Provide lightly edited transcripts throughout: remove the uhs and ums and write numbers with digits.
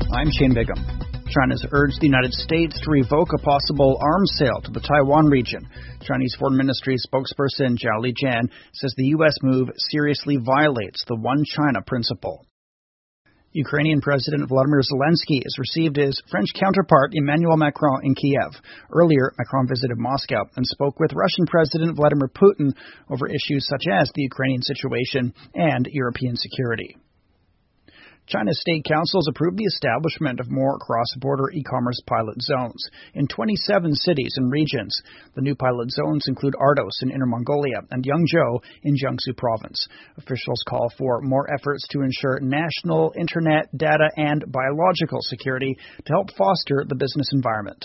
I'm Shane Bigham. China has urged the United States to revoke a possible arms sale to the Taiwan region. Chinese Foreign Ministry spokesperson Zhao Lijian says the U.S. move seriously violates the One China principle. Ukrainian President Volodymyr Zelensky has received his French counterpart Emmanuel Macron in Kiev. Earlier, Macron visited Moscow and spoke with Russian President Vladimir Putin over issues such as the Ukrainian situation and European security. China's state councils approved the establishment of more cross-border e-commerce pilot zones in 27 cities and regions. The new pilot zones include Ardos in Inner Mongolia and Yangzhou in Jiangsu province. Officials call for more efforts to ensure national internet, data, and biological security to help foster the business environment.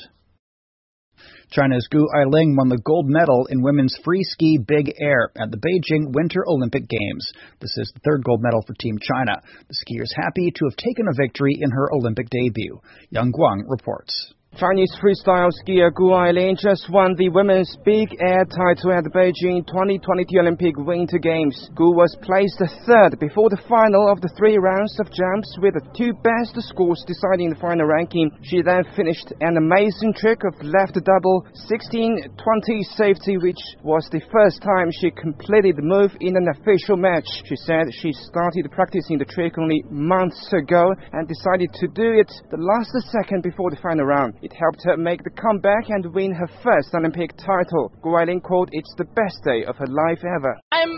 China's Gu Ailing won the gold medal in women's free ski big air at the Beijing Winter Olympic Games. This is the third gold medal for Team China. The skier is happy to have taken a victory in her Olympic debut. Yang Guang reports. Chinese freestyle skier Gu Ailing just won the women's big air title at the Beijing 2022 Olympic Winter Games. Gu was placed third before the final of the 3 rounds of jumps with the 2 best scores deciding the final ranking. She then finished an amazing trick of left double 16-20 safety, which was the first time she completed the move in an official match. She said she started practicing the trick only months ago and decided to do it the last second before the final round. It helped her make the comeback and win her first Olympic title. Gu Ailing quote, "It's the best day of her life ever." I'm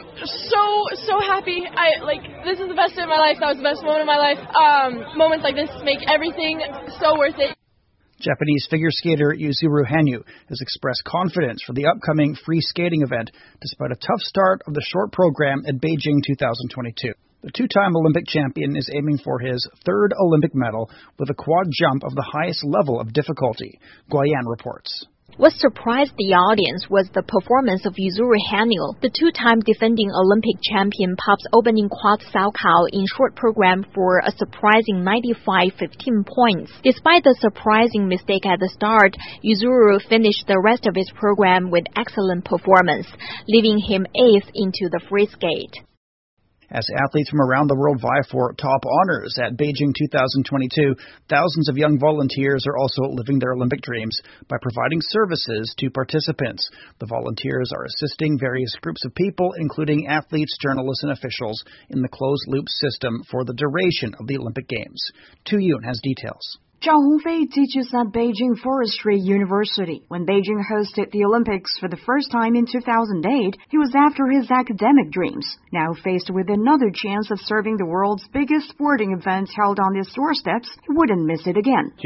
so happy. This is the best day of my life. That was the best moment of my life. Moments like this make everything so worth it. Japanese figure skater Yuzuru Hanyu has expressed confidence for the upcoming free skating event despite a tough start of the short program at Beijing 2022. The 2-time Olympic champion is aiming for his 3rd Olympic medal with a quad jump of the highest level of difficulty. Guoyan reports. What surprised the audience was the performance of Yuzuru Hanyu. The 2-time defending Olympic champion pops opening quad Salchow in short program for a surprising 95.15 points. Despite the surprising mistake at the start, Yuzuru finished the rest of his program with excellent performance, leaving him 8th into the free skate. As athletes from around the world vie for top honors at Beijing 2022, thousands of young volunteers are also living their Olympic dreams by providing services to participants. The volunteers are assisting various groups of people, including athletes, journalists, and officials, in the closed-loop system for the duration of the Olympic Games. Tu Yun has details. Zhao Hongfei teaches at Beijing Forestry University. When Beijing hosted the Olympics for the first time in 2008, he was after his academic dreams. Now faced with another chance of serving the world's biggest sporting event held on his doorsteps, he wouldn't miss it again.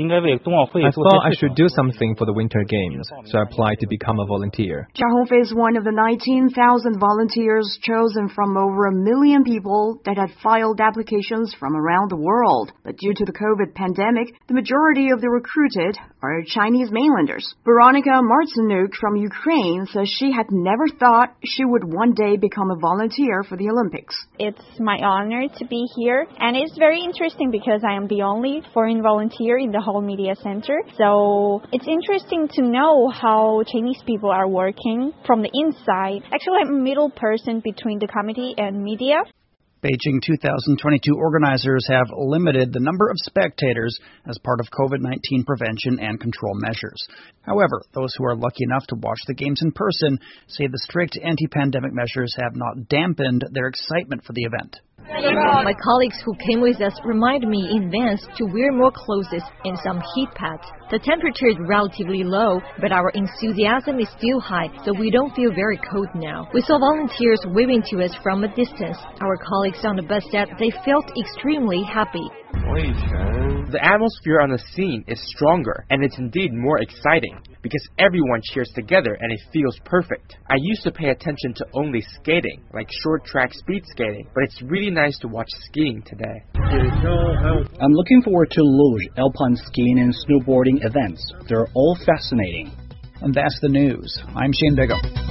I thought I should do something for the Winter Games, so I applied to become a volunteer. Zhao Hongfei is one of the 19,000 volunteers chosen from over 1 million people that had filed applications from around the world. But due to the COVID pandemic, the majority of the recruited are Chinese mainlanders. Veronika Martynuk from Ukraine says she had never thought she would one day become a volunteer for the Olympics. It's my honor to be here, and it's very interesting because I am the only foreign volunteer in the whole media center. So it's interesting to know how Chinese people are working from the inside. Actually, I'm a middle person between the committee and media. Beijing 2022 organizers have limited the number of spectators as part of COVID-19 prevention and control measures. However, those who are lucky enough to watch the games in person say the strict anti-pandemic measures have not dampened their excitement for the event. My colleagues who came with us remind me in advance to wear more clothes and some heat pads. The temperature is relatively low, but our enthusiasm is still high, so we don't feel very cold now. We saw volunteers waving to us from a distance. Our colleagues on the bus said they felt extremely happy. The atmosphere on the scene is stronger, and it's indeed more exciting, because everyone cheers together and it feels perfect. I used to pay attention to only skating, like short track speed skating, but it's really nice to watch skiing today. I'm looking forward to luge, alpine skiing, and snowboarding events. They're all fascinating. And that's the news. I'm Shane Bigham.